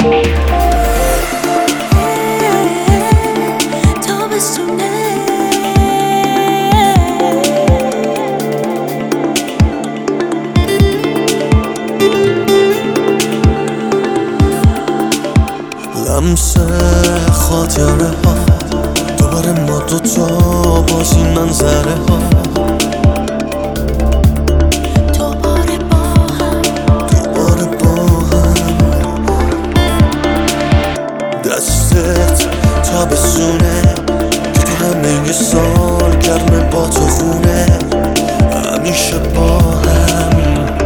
لمس خاطره ها دوباره ما دوتا باز این منظره ها دوباره با هم دستت تابستونه که تو همه سال گرمه با تو خونه همیشه با هم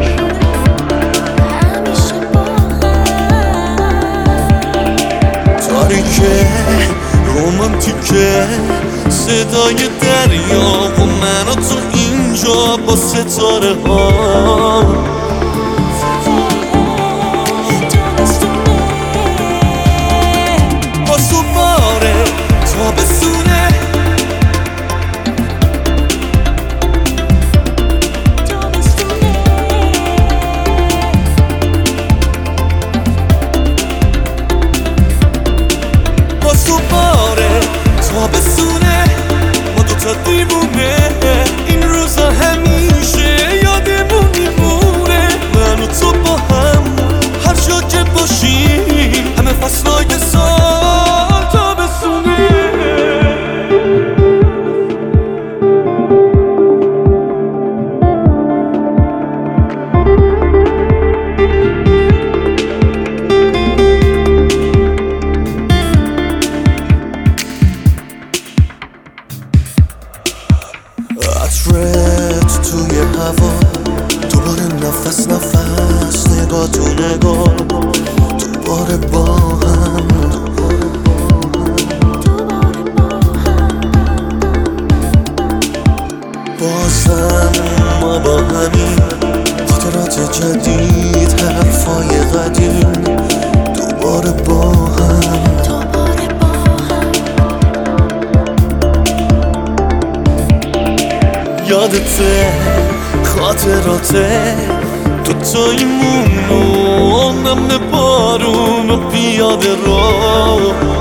تاریکه رومانتیکه صدای دریا و من و تو اینجا با ستاره ها با تو باره تابستونه با تو باره تابستونه ما دوتا دیوونه این روزا همیشه یادمون میمونه من و تو با هم هر جا که باشیم همه فصلای سال تابستونه عطرت توی هوا دوباره نفس نگاه تو نگاه دوباره با هم بازم ما با همین خاطرات جدید حرفای قدیم دوباره با هم یادته خاطراته دوتاییمون و نم بارون و پیاده رو